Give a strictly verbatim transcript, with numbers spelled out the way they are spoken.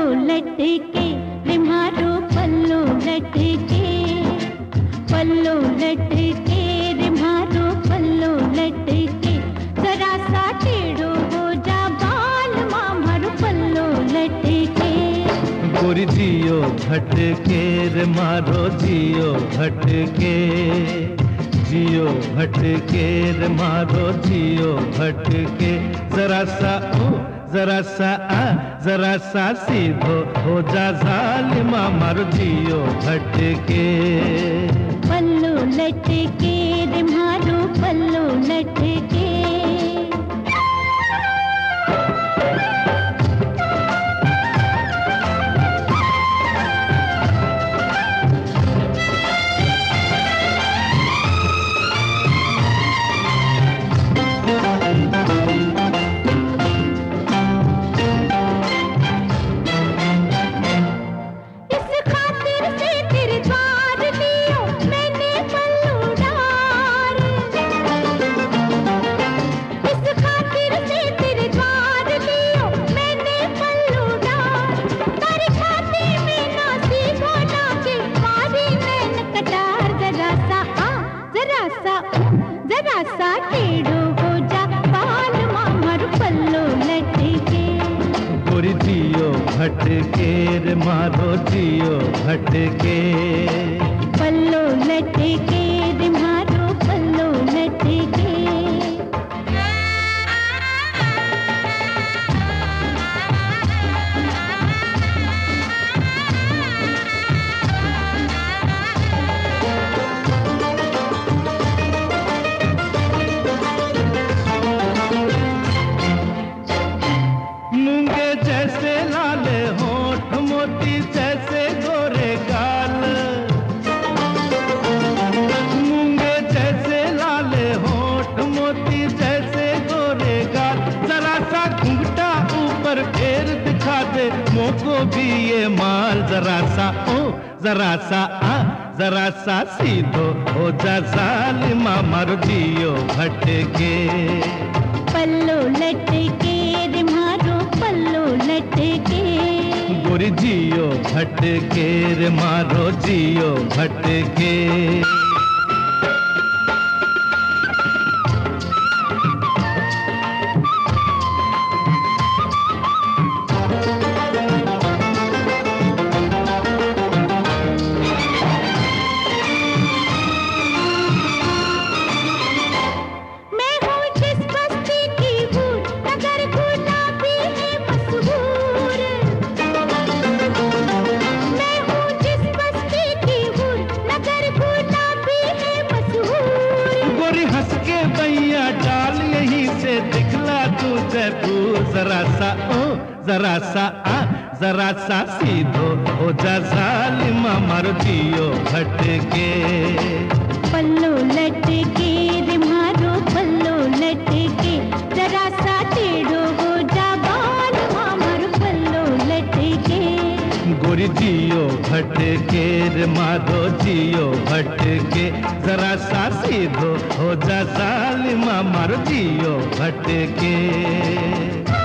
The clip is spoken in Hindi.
पल्लो लटके रे मारो पल्लो लटके, पल्लो लटके रे मारो पल्लो लटके, जरा सा टेढ़ो हो जा बाल मामर पल्लो लटके। गोरी जियो भटके रे मारो जियो भटके, जियो भटके रे मारो जियो भटके, जरा सा ओ जरा सा आ जरा सा सीधो हो जा जालिमा मारो जियो भटके। पल्लो लटके रे मारो पल्लो लटके। जरा सा टेढ़ो हो जा बाल मामर पल्लो लटके। गोरी जियो भटके रे मारो जियो भटके, पल्लो लटके रे मारो पल्लो लटके। जैसे लाले होठ मोती जैसे गोरे गाल, मूंगे जैसे लाले होठ मोती जैसे गोरे गाल, जरा सा घुंघटा ऊपर फेर दिखा दे मोको भी ये माल, जरा सा ओ जरा सा आ जरा सा सीधो हो जा जालिमा मारो जियो भटके। पल्लो लटके रे मारो पल्लो लटके। गोरी जियो भटके रे मारो जियो भटके। डाल यहीं से दिखला तू जयपुर, जरा सा ओ जरा सा आ जरा सा सीधो हो जा जालिमा मारो जियो भटके। पल्लो लटके रे मारो पल्लो लटके, जरा सा टेढ़ो हो जा बाल मामर पल्लो लटके। गोरी जियो भटके रे मारो जियो भटके, जरा सा सीधो हो जा जालिमा मारो जियो भटके।